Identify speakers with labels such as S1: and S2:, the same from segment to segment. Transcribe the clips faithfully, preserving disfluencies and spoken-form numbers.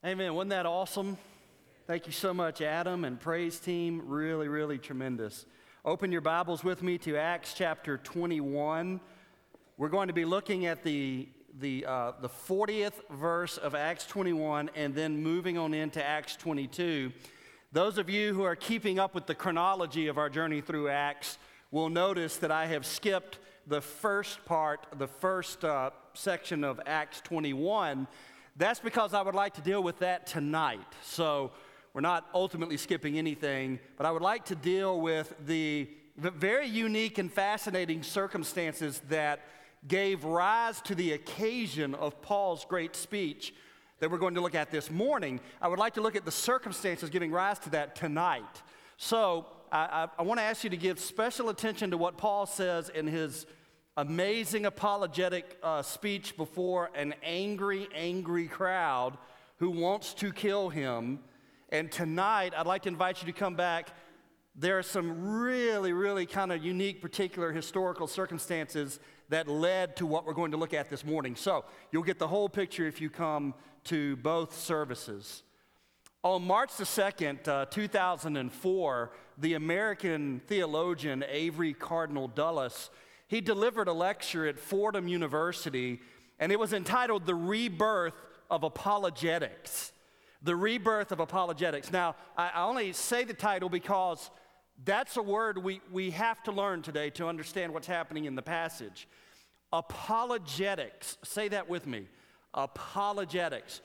S1: Amen. Wasn't that awesome? Thank you so much, Adam and praise team. Really, really tremendous. Open your Bibles with me to Acts chapter twenty-one. We're going to be looking at the the uh, the fortieth verse of Acts twenty-one and then moving on into Acts twenty-two. Those of you who are keeping up with the chronology of our journey through Acts will notice that I have skipped the first part, the first uh, section of Acts twenty-one. That's because I would like to deal with that tonight. So we're not ultimately skipping anything, but I would like to deal with the, the very unique and fascinating circumstances that gave rise to the occasion of Paul's great speech that we're going to look at this morning. I would like to look at the circumstances giving rise to that tonight. So I, I, I want to ask you to give special attention to what Paul says in his amazing apologetic uh, speech before an angry, angry crowd who wants to kill him. And tonight, I'd like to invite you to come back. There are some really, really kind of unique, particular historical circumstances that led to what we're going to look at this morning. So you'll get the whole picture if you come to both services. On March the second, uh, two thousand four, the American theologian Avery Cardinal Dulles, he delivered a lecture at Fordham University, and it was entitled The Rebirth of Apologetics. The Rebirth of Apologetics. Now, I only say the title because that's a word we, we have to learn today to understand what's happening in the passage. Apologetics. Say that with me. Apologetics.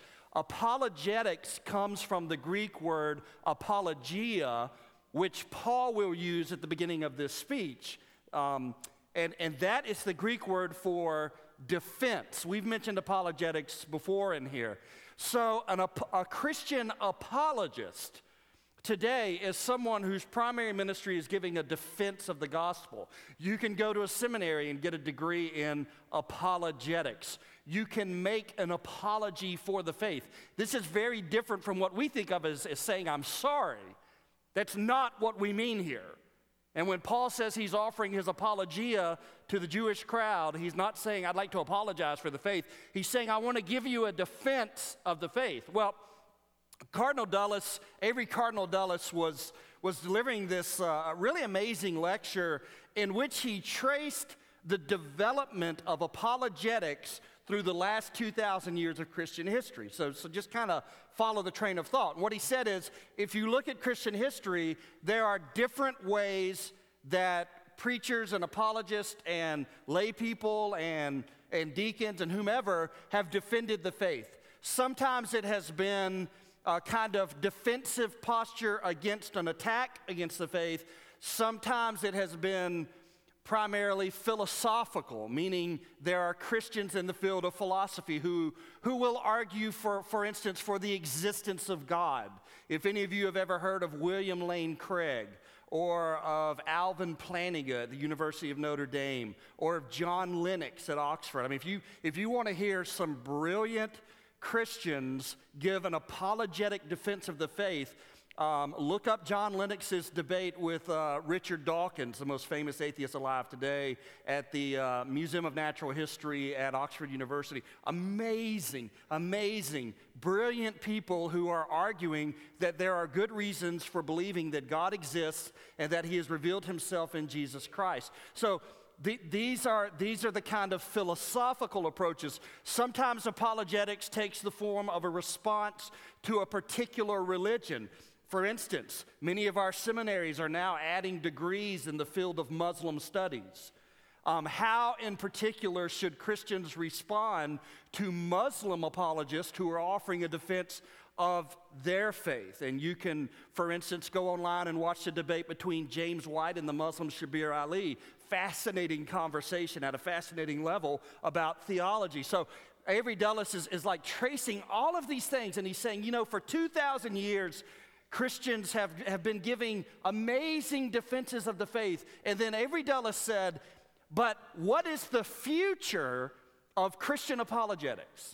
S1: Apologetics comes from the Greek word apologia, which Paul will use at the beginning of this speech. Um, and, and that is the Greek word for defense. We've mentioned apologetics before in here. So an, a Christian apologist today is someone whose primary ministry is giving a defense of the gospel. You can go to a seminary and get a degree in apologetics. You can make an apology for the faith. This is very different from what we think of as, as saying, I'm sorry. That's not what we mean here. And when Paul says he's offering his apologia to the Jewish crowd, he's not saying, I'd like to apologize for the faith. He's saying, I want to give you a defense of the faith. Well, Cardinal Dulles, Avery Cardinal Dulles was, was delivering this uh, really amazing lecture in which he traced the development of apologetics through the last two thousand years of Christian history. So, so just kind of follow the train of thought. And what he said is, if you look at Christian history, there are different ways that preachers and apologists and lay people and, and deacons and whomever have defended the faith. Sometimes it has been a kind of defensive posture against an attack against the faith. Sometimes it has been primarily philosophical, meaning there are Christians in the field of philosophy who, who will argue, for, for instance, for the existence of God. If any of you have ever heard of William Lane Craig, or of Alvin Plantinga at the University of Notre Dame, or of John Lennox at Oxford. I mean, if you, if you want to hear some brilliant Christians give an apologetic defense of the faith, Um, look up John Lennox's debate with uh, Richard Dawkins, the most famous atheist alive today, at the uh, Museum of Natural History at Oxford University. Amazing, amazing, brilliant people who are arguing that there are good reasons for believing that God exists and that he has revealed himself in Jesus Christ. So the, these are, these are the kind of philosophical approaches. Sometimes apologetics takes the form of a response to a particular religion. For instance, many of our seminaries are now adding degrees in the field of Muslim studies. Um, how, in particular, should Christians respond to Muslim apologists who are offering a defense of their faith? And you can, for instance, go online and watch the debate between James White and the Muslim Shabir Ali. Fascinating conversation at a fascinating level about theology. So Avery Dulles is, is like tracing all of these things, and he's saying, you know, for two thousand years, Christians have, have been giving amazing defenses of the faith. And then Avery Dulles said, but what is the future of Christian apologetics?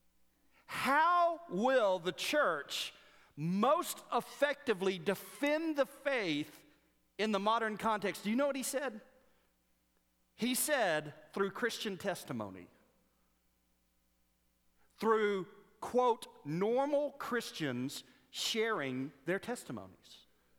S1: How will the church most effectively defend the faith in the modern context? Do you know what he said? He said, through Christian testimony, through quote, normal Christians sharing their testimonies.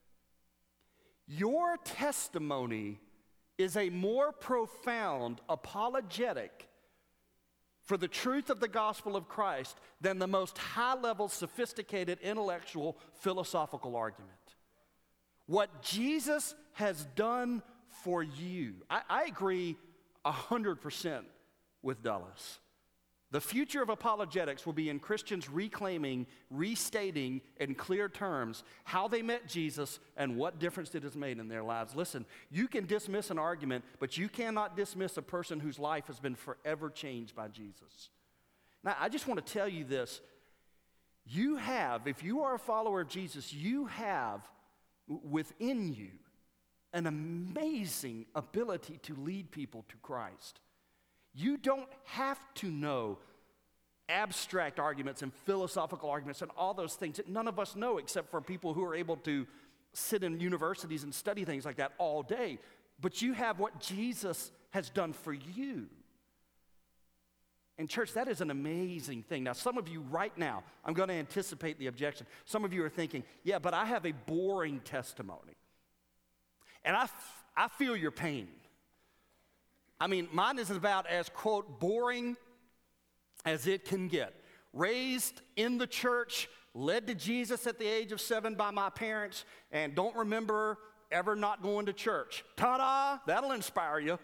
S1: Your testimony is a more profound apologetic for the truth of the gospel of Christ than the most high-level, sophisticated, intellectual, philosophical argument. What Jesus has done for you, I, I agree one hundred percent with Dulles. The future of apologetics will be in Christians reclaiming, restating in clear terms how they met Jesus and what difference it has made in their lives. Listen, you can dismiss an argument, but you cannot dismiss a person whose life has been forever changed by Jesus. Now, I just want to tell you this. You have, if you are a follower of Jesus, you have within you an amazing ability to lead people to Christ. You don't have to know abstract arguments and philosophical arguments and all those things that none of us know except for people who are able to sit in universities and study things like that all day. But you have what Jesus has done for you. And church, that is an amazing thing. Now, some of you right now, I'm going to anticipate the objection. Some of you are thinking, yeah, but I have a boring testimony. And I, f- I feel your pain. I mean, mine is about as, quote, boring as it can get. Raised in the church, led to Jesus at the age of seven by my parents, and don't remember ever not going to church. Ta-da! That'll inspire you.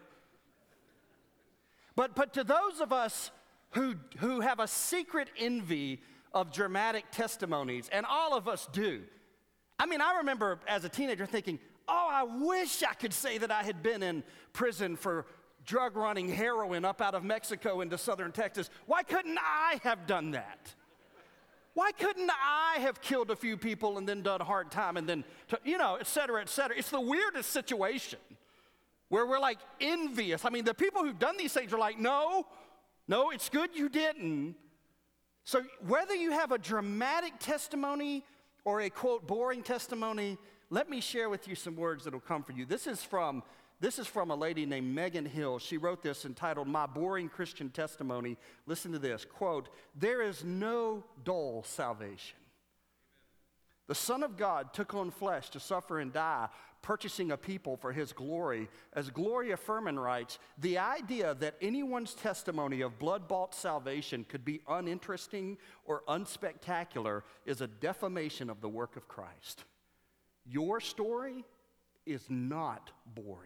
S1: But, but to those of us who, who have a secret envy of dramatic testimonies, and all of us do. I mean, I remember as a teenager thinking, oh, I wish I could say that I had been in prison for drug running heroin up out of Mexico into southern Texas. Why couldn't I have done that? Why couldn't I have killed a few people and then done hard time and then, to, you know, et cetera, et cetera. It's the weirdest situation where we're like envious. I mean, the people who've done these things are like, no, no, it's good you didn't. So whether you have a dramatic testimony or a, quote, boring testimony, let me share with you some words that will come for you. This is from This is from a lady named Megan Hill. She wrote this entitled, My Boring Christian Testimony. Listen to this, quote, there is no dull salvation. The Son of God took on flesh to suffer and die, purchasing a people for his glory. As Gloria Furman writes, the idea that anyone's testimony of blood-bought salvation could be uninteresting or unspectacular is a defamation of the work of Christ. Your story is not boring.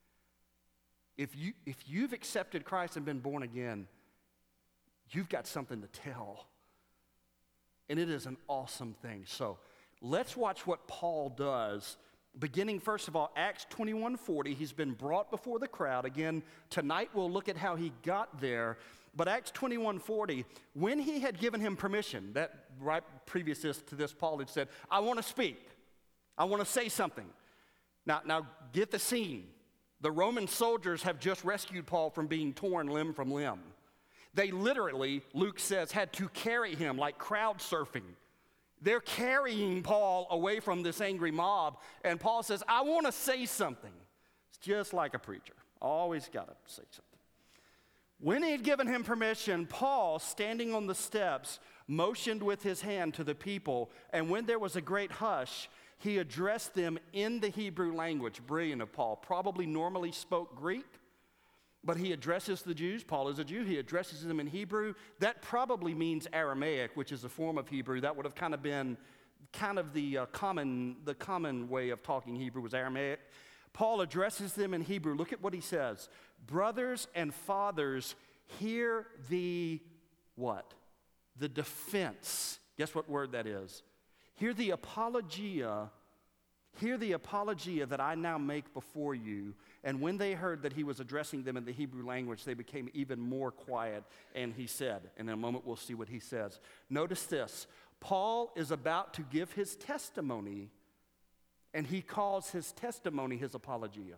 S1: If, you, if you've accepted Christ and been born again, you've got something to tell. And it is an awesome thing. So let's watch what Paul does. Beginning, first of all, Acts twenty-one forty. He's been brought before the crowd. Again, tonight we'll look at how he got there. But Acts twenty-one forty, when he had given him permission, that right previous to this, Paul had said, I want to speak. I want to say something. Now, now get the scene. The Roman soldiers have just rescued Paul from being torn limb from limb. They literally, Luke says, had to carry him like crowd surfing. They're carrying Paul away from this angry mob, and Paul says, I want to say something. It's just like a preacher. Always got to say something. When he had given him permission, Paul, standing on the steps, motioned with his hand to the people, and when there was a great hush, he addressed them in the Hebrew language. Brilliant of Paul. Probably normally spoke Greek, but he addresses the Jews. Paul is a Jew. He addresses them in Hebrew. That probably means Aramaic, which is a form of Hebrew. That would have kind of been kind of the uh, common, the common way of talking Hebrew was Aramaic. Paul addresses them in Hebrew. Look at what he says. Brothers and fathers, hear the what? The defense. Guess what word that is? Hear the apologia, hear the apologia that I now make before you. And when they heard that he was addressing them in the Hebrew language, they became even more quiet. And he said, and in a moment we'll see what he says. Notice this, Paul is about to give his testimony, and he calls his testimony his apologia.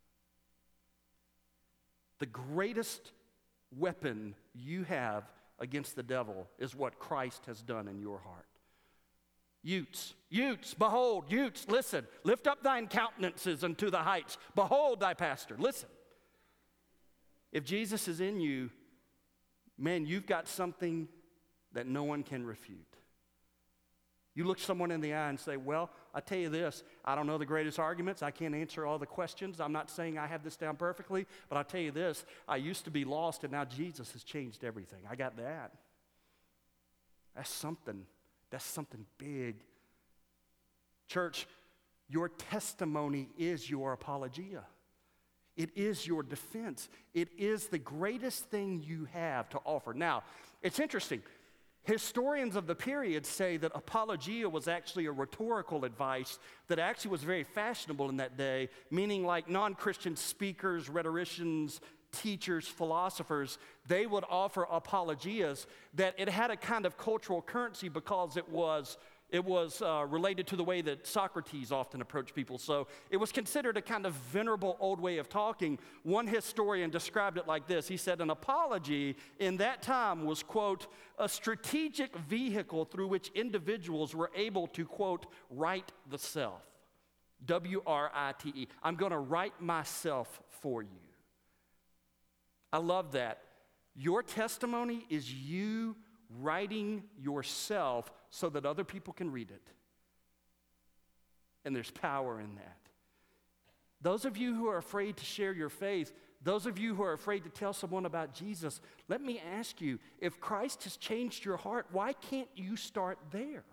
S1: The greatest weapon you have against the devil is what Christ has done in your heart. Youths, youths, behold, youths, listen. Lift up thine countenances unto the heights. Behold thy pastor. Listen. If Jesus is in you, man, you've got something that no one can refute. You look someone in the eye and say, well, I tell you this, I don't know the greatest arguments. I can't answer all the questions. I'm not saying I have this down perfectly, but I'll tell you this, I used to be lost and now Jesus has changed everything. I got that. That's something. That's something big. Church, your testimony is your apologia. It is your defense. It is the greatest thing you have to offer. Now, it's interesting. Historians of the period say that apologia was actually a rhetorical advice that actually was very fashionable in that day, meaning like non-Christian speakers, rhetoricians, teachers, philosophers, they would offer apologias that it had a kind of cultural currency because it was It was uh, related to the way that Socrates often approached people. So it was considered a kind of venerable old way of talking. One historian described it like this. He said, an apology in that time was, quote, a strategic vehicle through which individuals were able to, quote, right the self. W R I T E. I'm going to right myself for you. I love that. Your testimony is you writing yourself so that other people can read it. And there's power in that. Those of you who are afraid to share your faith, those of you who are afraid to tell someone about Jesus, let me ask you, if Christ has changed your heart, why can't you start there?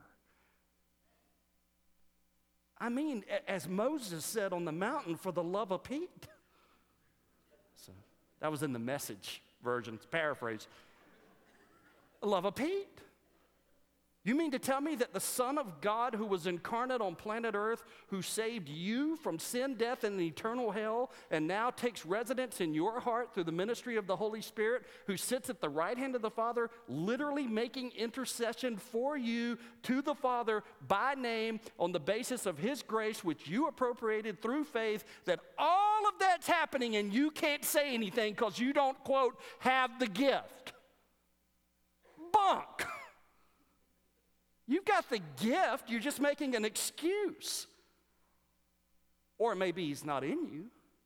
S1: I mean, as Moses said on the mountain, for the love of Pete. So that was in the Message version, it's paraphrased. Love of Pete. You mean to tell me that the Son of God who was incarnate on planet Earth, who saved you from sin, death, and eternal hell, and now takes residence in your heart through the ministry of the Holy Spirit, who sits at the right hand of the Father, literally making intercession for you to the Father by name on the basis of His grace, which you appropriated through faith, that all of that's happening and you can't say anything because you don't, quote, have the gift. Bunk. You've got the gift, you're just making an excuse. Or maybe He's not in you.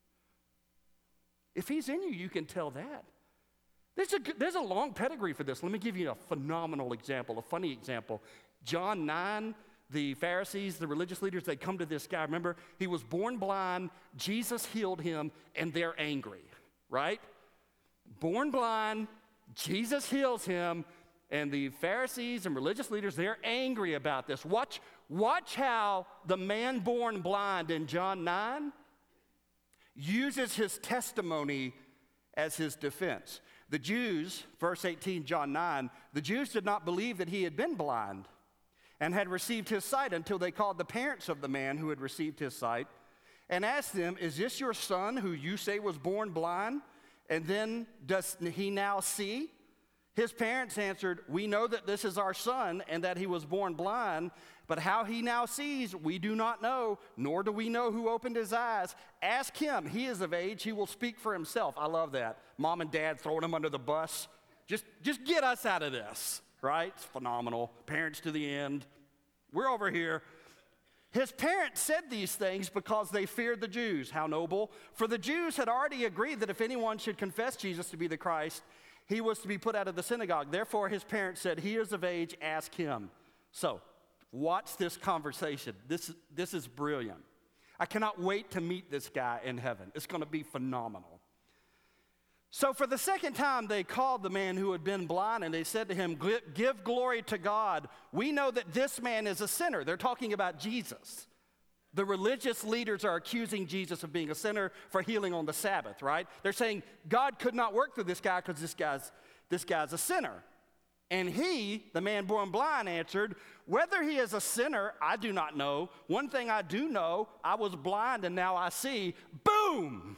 S1: If He's in you, you can tell that. There's a, there's a long pedigree for this. Let me give you a phenomenal example, a funny example. John nine, the Pharisees, the religious leaders, they come to this guy. Remember, he was born blind, Jesus healed him, and they're angry, right? Born blind, Jesus heals him, and the Pharisees and religious leaders, they're angry about this. Watch, watch how the man born blind in John nine uses his testimony as his defense. The Jews, verse eighteen, John nine, the Jews did not believe that he had been blind and had received his sight until they called the parents of the man who had received his sight and asked them, is this your son who you say was born blind? And then does he now see? His parents answered, we know that this is our son and that he was born blind, but how he now sees, we do not know, nor do we know who opened his eyes. Ask him. He is of age. He will speak for himself. I love that. Mom and dad throwing him under the bus. Just, just get us out of this, right? It's phenomenal. Parents to the end. We're over here. His parents said these things because they feared the Jews. How noble. For the Jews had already agreed that if anyone should confess Jesus to be the Christ, he was to be put out of the synagogue. Therefore, his parents said, he is of age, ask him. So, watch this conversation. This, this is brilliant. I cannot wait to meet this guy in heaven. It's going to be phenomenal. So, for the second time, they called the man who had been blind, and they said to him, give glory to God. We know that this man is a sinner. They're talking about Jesus. The religious leaders are accusing Jesus of being a sinner for healing on the Sabbath, right? They're saying God could not work through this guy because this guy's, this guy's a sinner. And he, the man born blind, answered, whether he is a sinner, I do not know. One thing I do know, I was blind and now I see. Boom!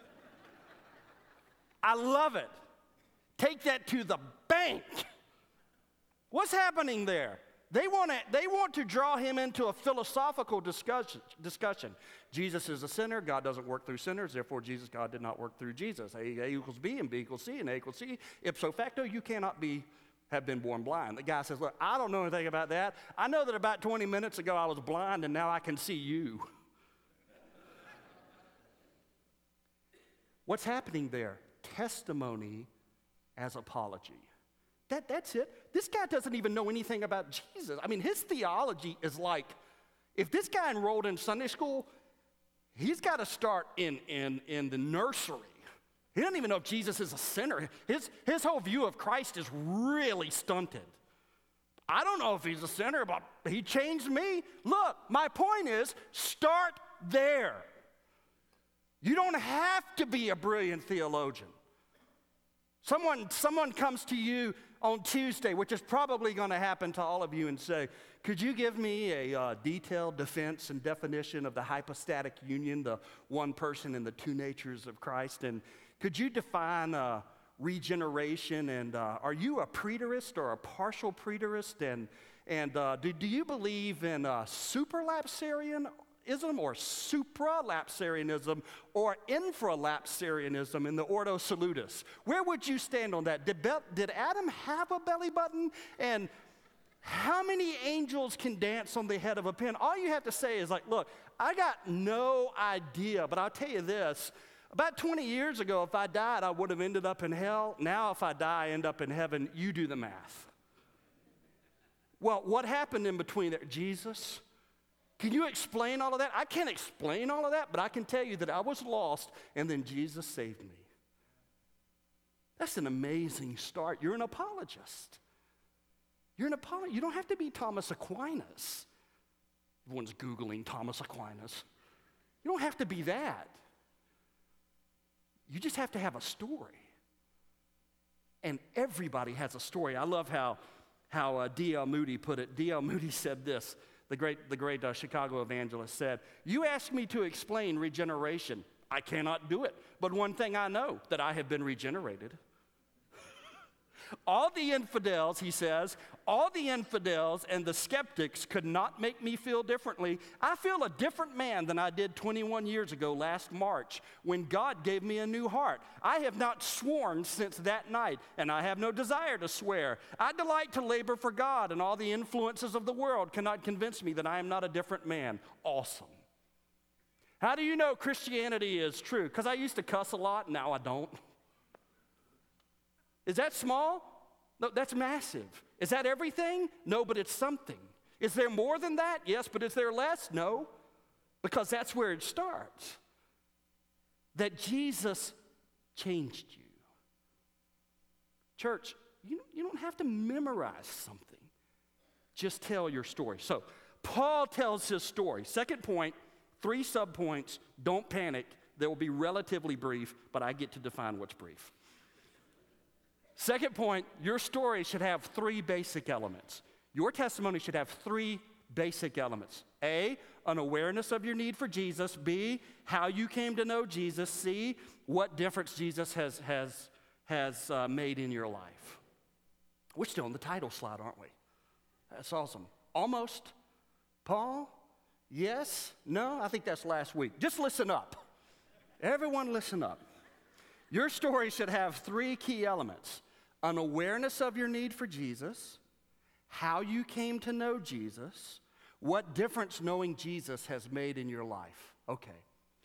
S1: I love it. Take that to the bank. What's happening there? They want to, they want to draw him into a philosophical discussion, discussion. Jesus is a sinner. God doesn't work through sinners. Therefore, Jesus, God did not work through Jesus. A, a equals B and B equals C and A equals C. Ipso facto, you cannot be, have been born blind. The guy says, look, I don't know anything about that. I know that about twenty minutes ago I was blind and now I can see you. What's happening there? Testimony as apology. that, that's it. This guy doesn't even know anything about Jesus. I mean, his theology is like, if this guy enrolled in Sunday school, he's got to start in, in, in the nursery. He doesn't even know if Jesus is a sinner. His, his whole view of Christ is really stunted. I don't know if he's a sinner, but he changed me. Look, my point is, start there. You don't have to be a brilliant theologian. Someone, someone comes to you on Tuesday, which is probably going to happen to all of you, and say, could you give me a uh, detailed defense and definition of the hypostatic union, the one person and the two natures of Christ? And could you define uh, regeneration? And uh, are you a preterist or a partial preterist? And, and uh, do, do you believe in uh, superlapsarianism or supralapsarianism or infralapsarianism in the Ordo Salutis? Where would you stand on that? Did, Be- did Adam have a belly button? And how many angels can dance on the head of a pin? All you have to say is like, look, I got no idea, but I'll tell you this. About twenty years ago, if I died, I would have ended up in hell. Now, if I die, I end up in heaven. You do the math. Well, what happened in between there? Jesus? Can you explain all of that? I can't explain all of that, but I can tell you that I was lost, and then Jesus saved me. That's an amazing start. You're an apologist. You're an apologist. You don't have to be Thomas Aquinas. Everyone's Googling Thomas Aquinas. You don't have to be that. You just have to have a story. And everybody has a story. I love how, how uh, D L Moody put it. D L Moody said this, the great, the great uh, Chicago evangelist said, you ask me to explain regeneration. I cannot do it. But one thing I know, that I have been regenerated. All the infidels, he says, all the infidels and the skeptics could not make me feel differently. I feel a different man than I did twenty-one years ago last March when God gave me a new heart. I have not sworn since that night, and I have no desire to swear. I delight to labor for God, and all the influences of the world cannot convince me that I am not a different man. Awesome. How do you know Christianity is true? Because I used to cuss a lot, now I don't. Is that small? No, that's massive. Is that everything? No, but it's something. Is there more than that? Yes, but is there less? No, because that's where it starts. That Jesus changed you. Church, you, you don't have to memorize something. Just tell your story. So, Paul tells his story. Second point, three subpoints. Don't panic. They will be relatively brief, but I get to define what's brief. Second point, your story should have three basic elements. Your testimony should have three basic elements. A, an awareness of your need for Jesus. B, how you came to know Jesus. C, what difference Jesus has, has, has uh, made in your life. We're still on the title slide, aren't we? That's awesome. Almost. Paul? Yes? No? I think that's last week. Just listen up. Everyone listen up. Your story should have three key elements: an awareness of your need for Jesus, how you came to know Jesus, what difference knowing Jesus has made in your life. Okay.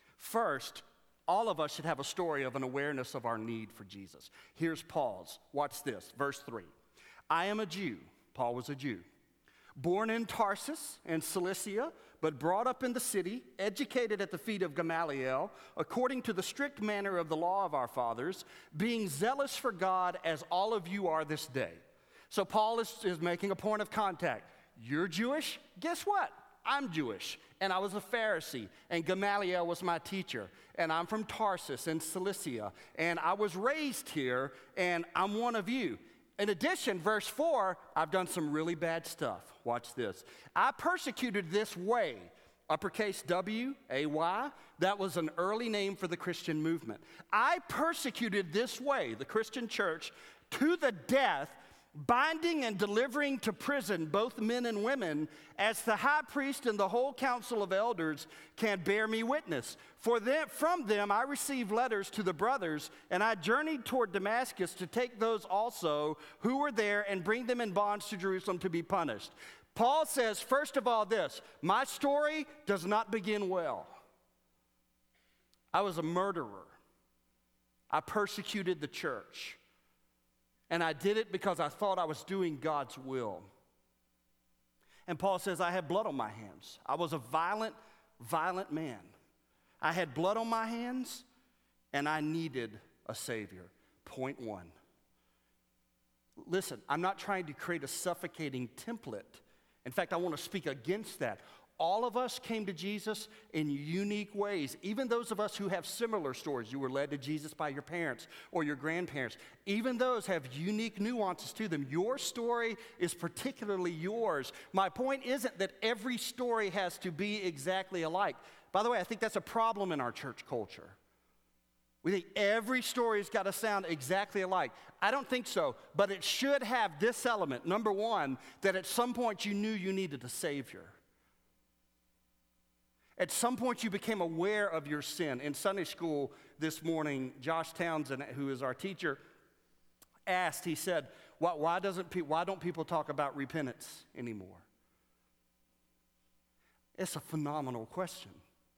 S1: First, all of us should have a story of an awareness of our need for Jesus. Here's Paul's. Watch this, verse three. I am a Jew. Paul was a Jew. Born in Tarsus in Cilicia, but brought up in the city, educated at the feet of Gamaliel, according to the strict manner of the law of our fathers, being zealous for God as all of you are this day. So Paul is, is making a point of contact. You're Jewish? Guess what? I'm Jewish, and I was a Pharisee, and Gamaliel was my teacher, and I'm from Tarsus in Cilicia, and I was raised here, and I'm one of you. In addition, verse four, I've done some really bad stuff. Watch this. I persecuted this way, uppercase W, A Y. That was an early name for the Christian movement. I persecuted this way, the Christian church, to the death, binding and delivering to prison both men and women, as the high priest and the whole council of elders can bear me witness. For them, from them I received letters to the brothers, and I journeyed toward Damascus to take those also who were there and bring them in bonds to Jerusalem to be punished. Paul says, first of all, this: my story does not begin well. I was a murderer. I persecuted the church. And I did it because I thought I was doing God's will. And Paul says, I had blood on my hands. I was a violent, violent man. I had blood on my hands, and I needed a Savior. Point one. Listen, I'm not trying to create a suffocating template. In fact, I want to speak against that. All of us came to Jesus in unique ways. Even those of us who have similar stories. You were led to Jesus by your parents or your grandparents. Even those have unique nuances to them. Your story is particularly yours. My point isn't that every story has to be exactly alike. By the way, I think that's a problem in our church culture. We think every story's got to sound exactly alike. I don't think so, but it should have this element. Number one, that at some point you knew you needed a Savior. At some point, you became aware of your sin. In Sunday school this morning, Josh Townsend, who is our teacher, asked, he said, why, why, doesn't pe- why don't people talk about repentance anymore? It's a phenomenal question.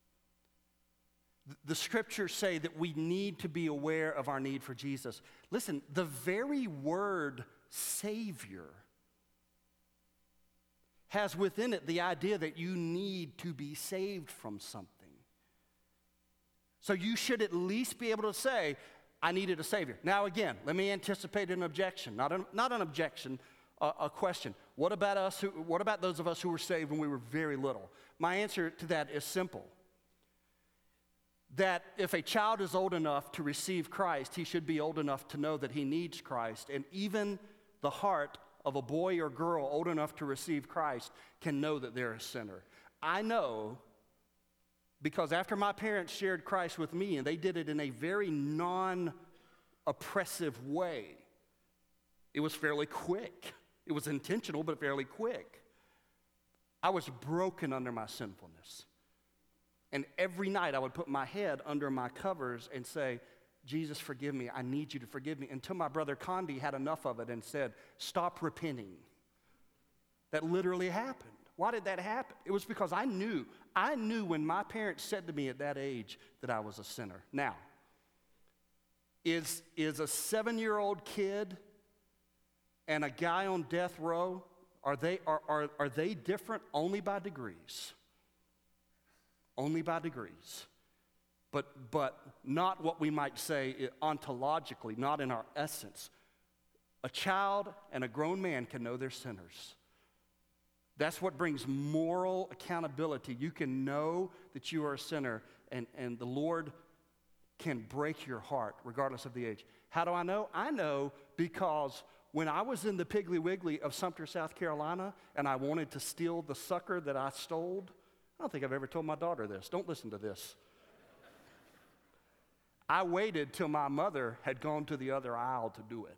S1: The scriptures say that we need to be aware of our need for Jesus. Listen, the very word Savior has within it the idea that you need to be saved from something. So you should at least be able to say, I needed a Savior. Now again, let me anticipate an objection. Not an, not an objection, a, a question. What about us? Who, what about those of us who were saved when we were very little? My answer to that is simple. That if a child is old enough to receive Christ, he should be old enough to know that he needs Christ. And even the heart of a boy or girl old enough to receive Christ can know that they're a sinner. I know because after my parents shared Christ with me, and they did it in a very non-oppressive way, it was fairly quick. It was intentional, but fairly quick. I was broken under my sinfulness. And every night I would put my head under my covers and say, Jesus, forgive me. I need you to forgive me. Until my brother Condi had enough of it and said, stop repenting. That literally happened. Why did that happen? It was because I knew. I knew when my parents said to me at that age that I was a sinner. Now, is, is a seven-year-old kid and a guy on death row, are they, are, are, are they different? Only by degrees. Only by degrees. But, but not what we might say ontologically, not in our essence. A child and a grown man can know they're sinners. That's what brings moral accountability. You can know that you are a sinner, and, and the Lord can break your heart regardless of the age. How do I know? I know because when I was in the Piggly Wiggly of Sumter, South Carolina, and I wanted to steal the sucker that I stole, I don't think I've ever told my daughter this. Don't listen to this. I waited till my mother had gone to the other aisle to do it.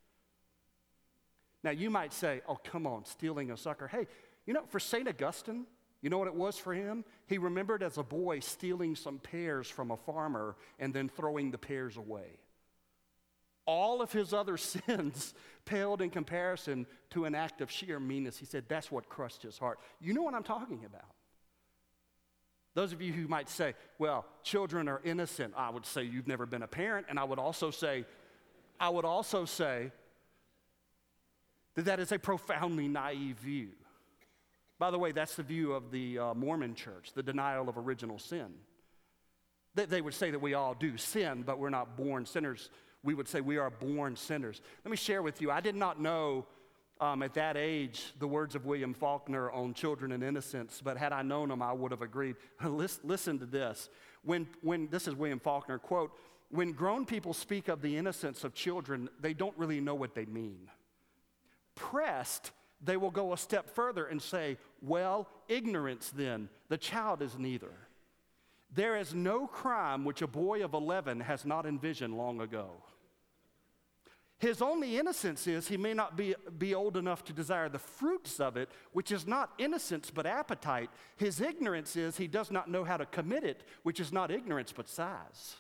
S1: Now, you might say, oh, come on, stealing a sucker. Hey, you know, for Saint Augustine, you know what it was for him? He remembered as a boy stealing some pears from a farmer and then throwing the pears away. All of his other sins paled in comparison to an act of sheer meanness. He said, that's what crushed his heart. You know what I'm talking about. Those of you who might say, well, children are innocent, I would say you've never been a parent, and I would also say, I would also say that that is a profoundly naive view. By the way, that's the view of the uh, Mormon church, the denial of original sin. They, they would say that we all do sin, but we're not born sinners. We would say we are born sinners. Let me share with you, I did not know Um, at that age, the words of William Faulkner on children and innocence, but had I known them, I would have agreed. listen, listen to this. When, when, this is William Faulkner, quote, when grown people speak of the innocence of children, they don't really know what they mean. Pressed, they will go a step further and say, well, ignorance then, the child is neither. There is no crime which a boy of eleven has not envisioned long ago. His only innocence is he may not be, be old enough to desire the fruits of it, which is not innocence but appetite. His ignorance is he does not know how to commit it, which is not ignorance but size.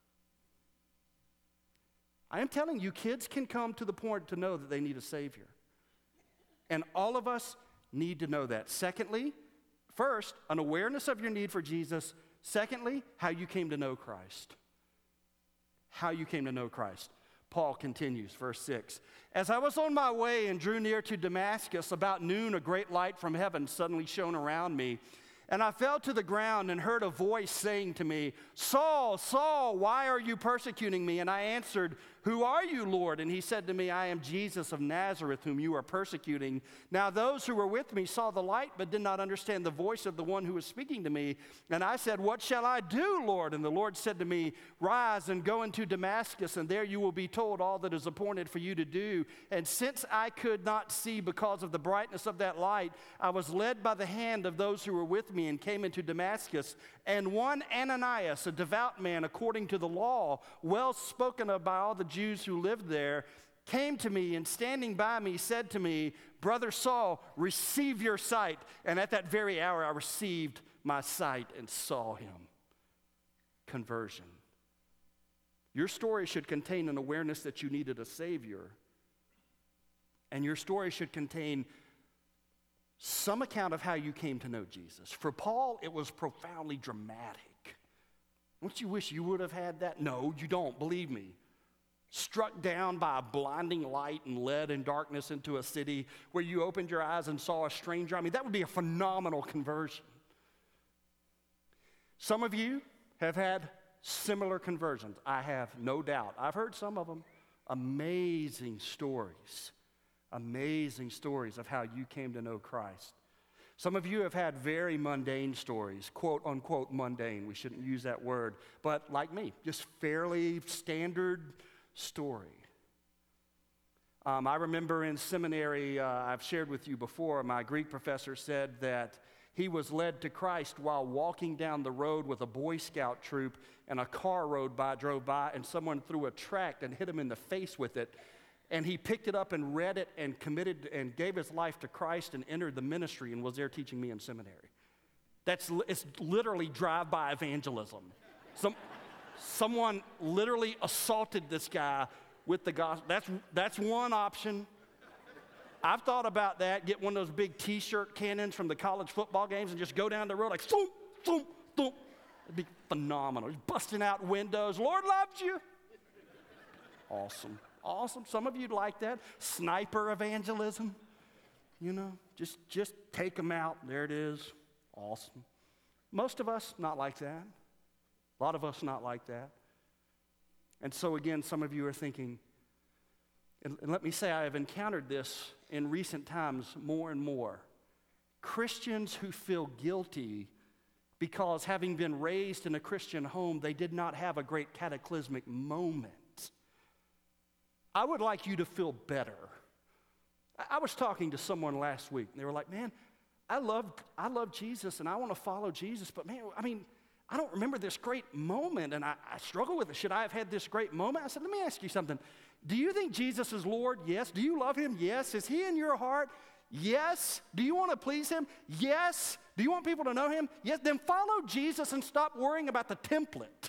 S1: I am telling you, kids can come to the point to know that they need a Savior. And all of us need to know that. Secondly, first, an awareness of your need for Jesus. Secondly, how you came to know Christ. How you came to know Christ. Paul continues, verse six. As I was on my way and drew near to Damascus, about noon, a great light from heaven suddenly shone around me. And I fell to the ground and heard a voice saying to me, Saul, Saul, why are you persecuting me? And I answered, Who are you, Lord? And he said to me, I am Jesus of Nazareth, whom you are persecuting. Now those who were with me saw the light, but did not understand the voice of the one who was speaking to me. And I said, What shall I do, Lord? And the Lord said to me, Rise and go into Damascus, and there you will be told all that is appointed for you to do. And since I could not see because of the brightness of that light, I was led by the hand of those who were with me and came into Damascus. And one Ananias, a devout man according to the law, well spoken of by all the Jews who lived there, came to me and standing by me said to me, Brother Saul, receive your sight. And at that very hour I received my sight and saw him. Conversion. Your story should contain an awareness that you needed a Savior. And your story should contain some account of how you came to know Jesus. For Paul, it was profoundly dramatic. Don't you wish you would have had that? No, you don't, believe me. Struck down by a blinding light and led in darkness into a city where you opened your eyes and saw a stranger. I mean, that would be a phenomenal conversion. Some of you have had similar conversions. I have no doubt. I've heard some of them. Amazing stories. Amazing stories of how you came to know Christ. Some of you have had very mundane stories, quote unquote mundane. We shouldn't use that word, but like me, just fairly standard story. Um, I remember in seminary, uh, I've shared with you before, my Greek professor said that he was led to Christ while walking down the road with a Boy Scout troop, and a car rode by, drove by, and someone threw a tract and hit him in the face with it. And he picked it up and read it and committed and gave his life to Christ and entered the ministry and was there teaching me in seminary. That's it's literally drive-by evangelism. Some, someone literally assaulted this guy with the gospel. That's, that's one option. I've thought about that, get one of those big T-shirt cannons from the college football games and just go down the road like, thump, thump, thump. It'd be phenomenal. Just busting out windows. Lord loves you. Awesome. Awesome. Some of you'd like that. Sniper evangelism. You know, just, just take them out. There it is. Awesome. Most of us, not like that. A lot of us, not like that. And so again, some of you are thinking, and, and let me say I have encountered this in recent times more and more. Christians who feel guilty because having been raised in a Christian home, they did not have a great cataclysmic moment. I would like you to feel better. I was talking to someone last week, and they were like, man, I love, I love Jesus, and I want to follow Jesus, but man, I mean, I don't remember this great moment, and I, I struggle with it. Should I have had this great moment? I said, let me ask you something. Do you think Jesus is Lord? Yes. Do you love him? Yes. Is he in your heart? Yes. Do you want to please him? Yes. Do you want people to know him? Yes. Then follow Jesus and stop worrying about the template.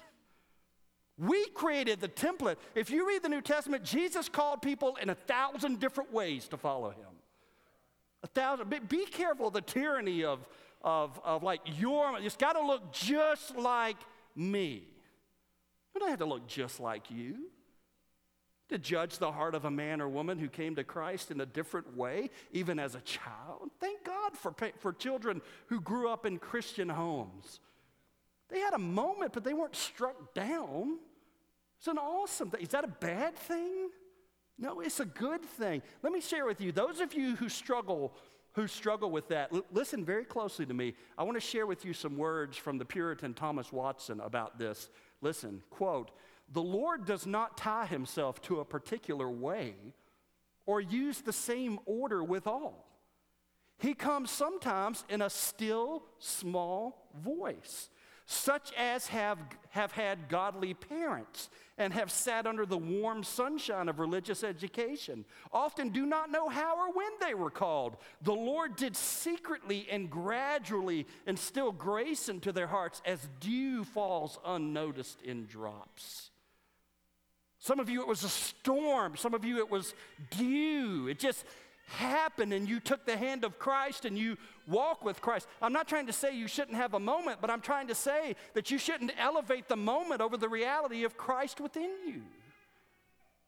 S1: We created the template. If you read the New Testament, Jesus called people in a thousand different ways to follow him. A thousand. Be, be careful of the tyranny of, of, of like your, it's got to look just like me. You don't have to look just like you. To judge the heart of a man or woman who came to Christ in a different way, even as a child. Thank God for, for children who grew up in Christian homes. They had a moment, but they weren't struck down. It's an awesome thing. Is that a bad thing? No, it's a good thing. Let me share with you, those of you who struggle, who struggle with that, l- listen very closely to me. I want to share with you some words from the Puritan Thomas Watson about this. Listen, quote, "The Lord does not tie himself to a particular way or use the same order with all. He comes sometimes in a still, small voice, such as have, have had godly parents and have sat under the warm sunshine of religious education, often do not know how or when they were called. The Lord did secretly and gradually instill grace into their hearts as dew falls unnoticed in drops." Some of you, it was a storm. Some of you, it was dew. It just happened, and you took the hand of Christ and you walk with Christ. I'm not trying to say you shouldn't have a moment, but I'm trying to say that you shouldn't elevate the moment over the reality of Christ within you.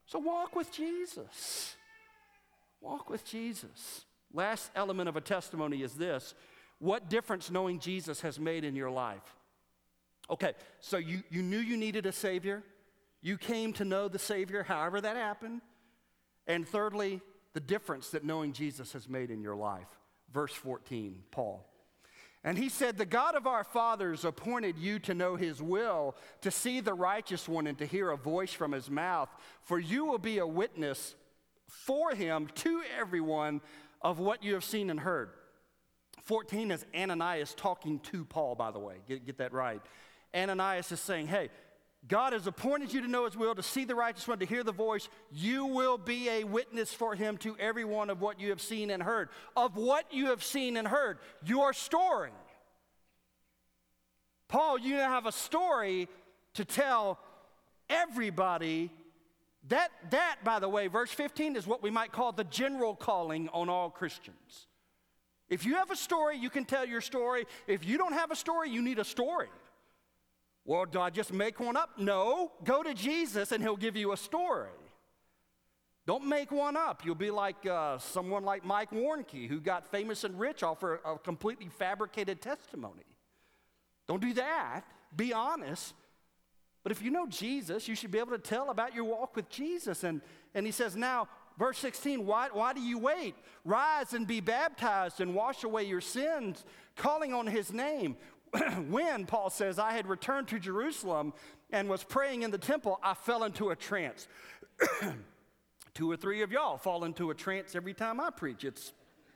S1: So walk with Jesus. Walk with Jesus. Last element of a testimony is this: what difference knowing Jesus has made in your life? Okay, so you, you knew you needed a Savior. You came to know the Savior, however that happened. And thirdly, the difference that knowing Jesus has made in your life. Verse fourteen, Paul. And he said, the God of our fathers appointed you to know his will, to see the righteous one and to hear a voice from his mouth. For you will be a witness for him to everyone of what you have seen and heard. fourteen is Ananias talking to Paul, by the way. Get, get that right. Ananias is saying, hey, God has appointed you to know his will, to see the righteous one, to hear the voice. You will be a witness for him to everyone of what you have seen and heard. Of what you have seen and heard, your story. Paul, you have a story to tell everybody. That, that, by the way, verse fifteen is what we might call the general calling on all Christians. If you have a story, you can tell your story. If you don't have a story, you need a story. Well, do I just make one up? No. Go to Jesus and he'll give you a story. Don't make one up. You'll be like uh, someone like Mike Warnke, who got famous and rich off a, a completely fabricated testimony. Don't do that. Be honest. But if you know Jesus, you should be able to tell about your walk with Jesus. And, and he says, now, verse sixteen, why, why do you wait? Rise and be baptized and wash away your sins, calling on his name. When, Paul says, I had returned to Jerusalem and was praying in the temple, I fell into a trance. Two or three of y'all fall into a trance every time I preach. It's,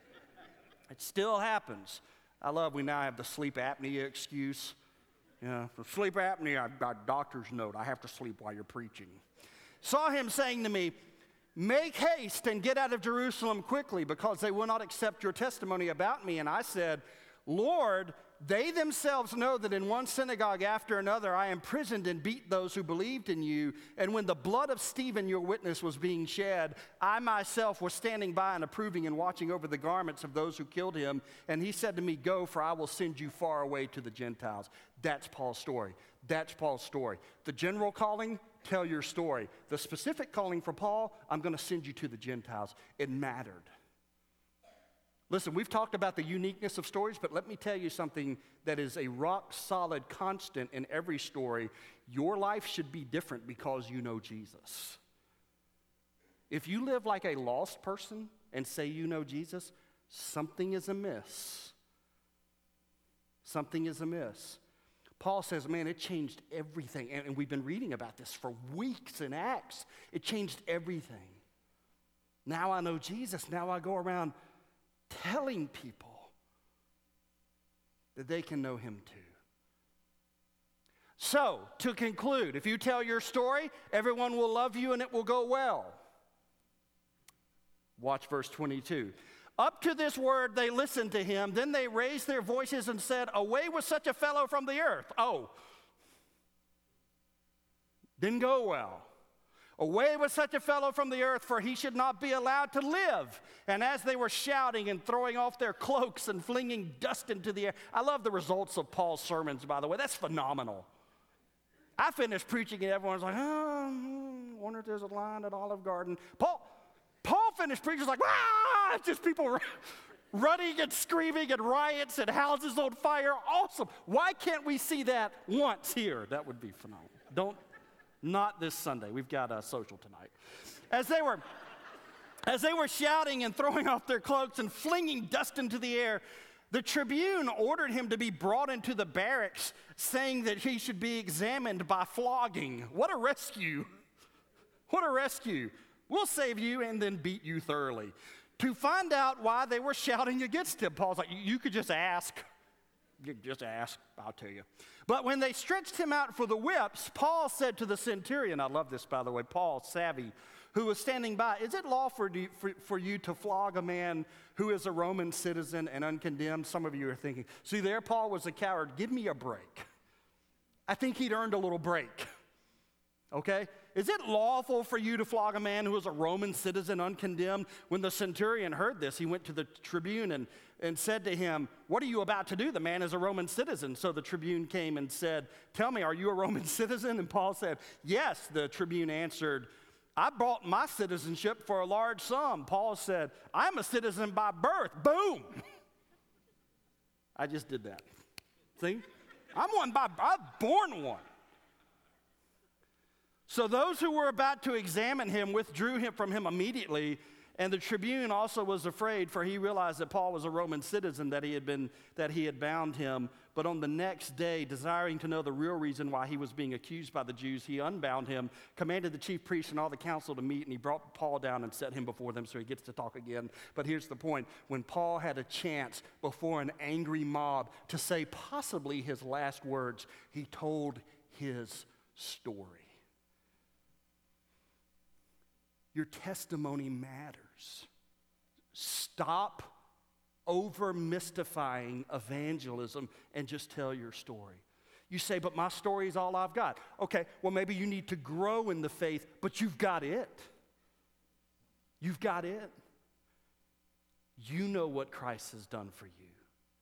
S1: it still happens. I love we now have the sleep apnea excuse. Yeah, for sleep apnea, I've got a doctor's note. I have to sleep while you're preaching. Saw him saying to me, make haste and get out of Jerusalem quickly, because they will not accept your testimony about me. And I said, Lord, they themselves know that in one synagogue after another I imprisoned and beat those who believed in you. And when the blood of Stephen, your witness, was being shed, I myself was standing by and approving and watching over the garments of those who killed him. And he said to me, go, for I will send you far away to the Gentiles. That's Paul's story. That's Paul's story. The general calling, tell your story. The specific calling for Paul, I'm going to send you to the Gentiles. It mattered. Listen, we've talked about the uniqueness of stories, but let me tell you something that is a rock-solid constant in every story. Your life should be different because you know Jesus. If you live like a lost person and say you know Jesus, something is amiss. Something is amiss. Paul says, man, it changed everything. And we've been reading about this for weeks in Acts. It changed everything. Now I know Jesus. Now I go around telling people that they can know him too. So, to conclude, if you tell your story, everyone will love you and it will go well. Watch verse twenty-two. Up to this word they listened to him, then they raised their voices and said, away with such a fellow from the earth. Oh, didn't go well. Away with such a fellow from the earth, for he should not be allowed to live. And as they were shouting and throwing off their cloaks and flinging dust into the air. I love the results of Paul's sermons, by the way. That's phenomenal. I finished preaching and everyone's like, oh, I wonder if there's a line at Olive Garden. Paul, Paul finished preaching, like, ah, it's just people running and screaming and riots and houses on fire. Awesome. Why can't we see that once here? That would be phenomenal. Don't. Not this Sunday. We've got a social tonight. As they were, as they were shouting and throwing off their cloaks and flinging dust into the air, the tribune ordered him to be brought into the barracks, saying that he should be examined by flogging. What a rescue. What a rescue. We'll save you and then beat you thoroughly. To find out why they were shouting against him, Paul's like, you could just ask. You just ask, I'll tell you. But when they stretched him out for the whips, Paul said to the centurion, I love this, by the way, Paul, savvy, who was standing by, is it lawful for, for you to flog a man who is a Roman citizen and uncondemned? Some of you are thinking, see there, Paul was a coward. Give me a break. I think he'd earned a little break. Okay? Is it lawful for you to flog a man who is a Roman citizen uncondemned? When the centurion heard this, he went to the tribune and, and said to him, what are you about to do? The man is a Roman citizen. So the tribune came and said, tell me, are you a Roman citizen? And Paul said, yes. The tribune answered, I bought my citizenship for a large sum. Paul said, I'm a citizen by birth. Boom. I just did that. See? I'm one by, I'm born one. So those who were about to examine him withdrew him from him immediately, and the tribune also was afraid, for he realized that Paul was a Roman citizen, that he had been that he had bound him. But on the next day, desiring to know the real reason why he was being accused by the Jews, he unbound him, commanded the chief priests and all the council to meet, and he brought Paul down and set him before them. So he gets to talk again. But here's the point. When Paul had a chance before an angry mob to say possibly his last words, he told his story. Your testimony matters. Stop over mystifying evangelism and just tell your story. You say, but my story is all I've got. Okay, well, maybe you need to grow in the faith, but you've got it. You've got it. You know what Christ has done for you.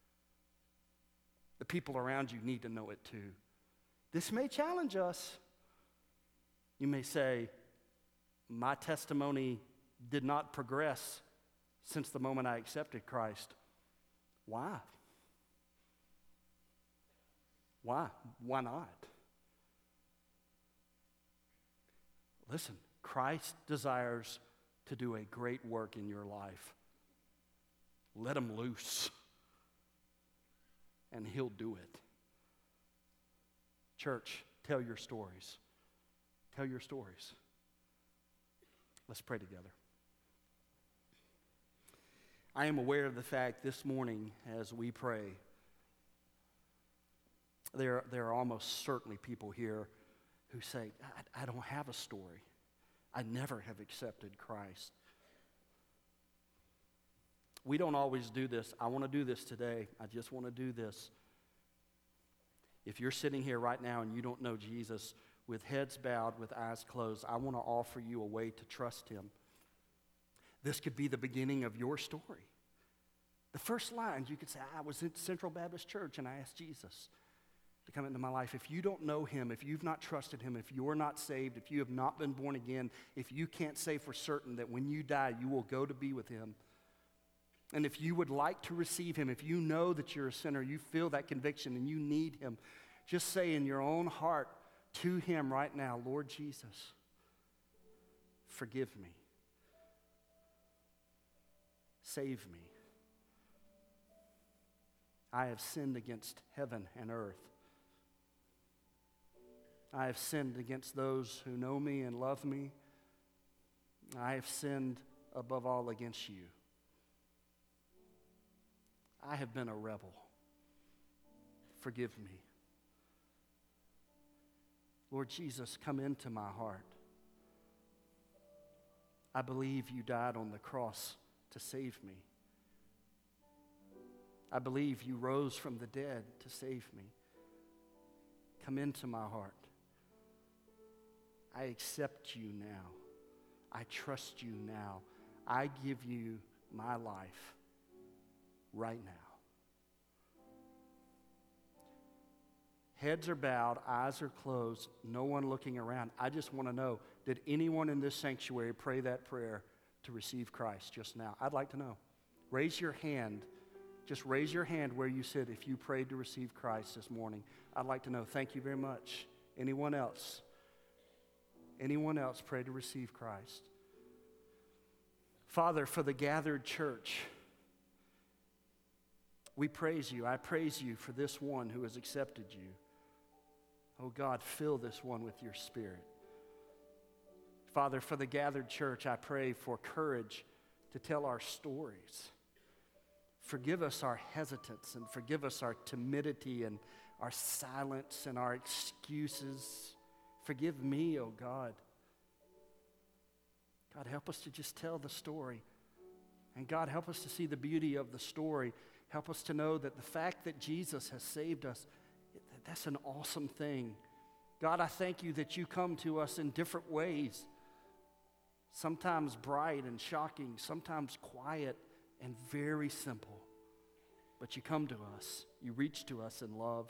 S1: The people around you need to know it too. This may challenge us. You may say, my testimony did not progress since the moment I accepted Christ. Why? Why? Why not? Listen, Christ desires to do a great work in your life. Let him loose, and he'll do it. Church, tell your stories. Tell your stories. Let's pray together. I am aware of the fact this morning as we pray, there, there are almost certainly people here who say, I, I don't have a story. I never have accepted Christ. We don't always do this. I want to do this today. I just want to do this. If you're sitting here right now and you don't know Jesus, with heads bowed, with eyes closed, I want to offer you a way to trust him. This could be the beginning of your story. The first lines, you could say, I was at Central Baptist Church and I asked Jesus to come into my life. If you don't know him, if you've not trusted him, if you're not saved, if you have not been born again, if you can't say for certain that when you die you will go to be with him, and if you would like to receive him, if you know that you're a sinner, you feel that conviction and you need him, just say in your own heart to him right now, Lord Jesus, forgive me. Save me. I have sinned against heaven and earth. I have sinned against those who know me and love me. I have sinned above all against you. I have been a rebel. Forgive me. Lord Jesus, come into my heart. I believe you died on the cross to save me. I believe you rose from the dead to save me. Come into my heart. I accept you now. I trust you now. I give you my life right now. Heads are bowed, eyes are closed, no one looking around. I just want to know, did anyone in this sanctuary pray that prayer to receive Christ just now? I'd like to know. Raise your hand. Just raise your hand where you said if you prayed to receive Christ this morning. I'd like to know. Thank you very much. Anyone else? Anyone else pray to receive Christ? Father, for the gathered church, we praise you. I praise you for this one who has accepted you. Oh God, fill this one with your Spirit. Father, for the gathered church, I pray for courage to tell our stories. Forgive us our hesitance and forgive us our timidity and our silence and our excuses. Forgive me, oh God. God, help us to just tell the story. And God, help us to see the beauty of the story. Help us to know that the fact that Jesus has saved us, that's an awesome thing. God, I thank you that you come to us in different ways. Sometimes bright and shocking, sometimes quiet and very simple. But you come to us. You reach to us in love.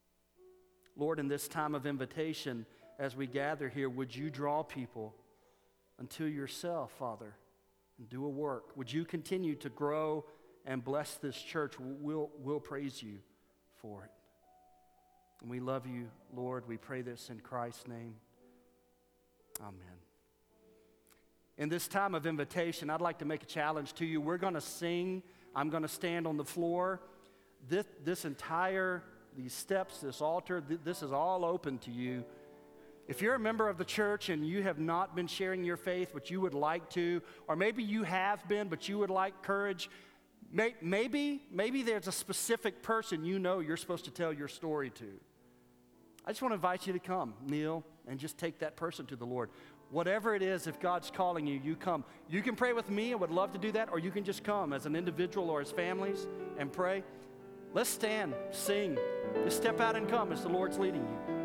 S1: Lord, in this time of invitation, as we gather here, would you draw people unto yourself, Father, and do a work. Would you continue to grow and bless this church? We'll, we'll praise you for it. And we love you, Lord. We pray this in Christ's name. Amen. In this time of invitation, I'd like to make a challenge to you. We're going to sing. I'm going to stand on the floor. This, this entire, these steps, this altar, th- this is all open to you. If you're a member of the church and you have not been sharing your faith, but you would like to, or maybe you have been, but you would like courage, may, maybe, maybe there's a specific person you know you're supposed to tell your story to. I just want to invite you to come, kneel, and just take that person to the Lord. Whatever it is, if God's calling you, you come. You can pray with me. I would love to do that. Or you can just come as an individual or as families and pray. Let's stand, sing. Just step out and come as the Lord's leading you.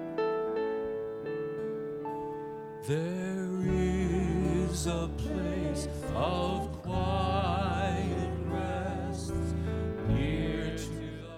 S2: There is a place of quiet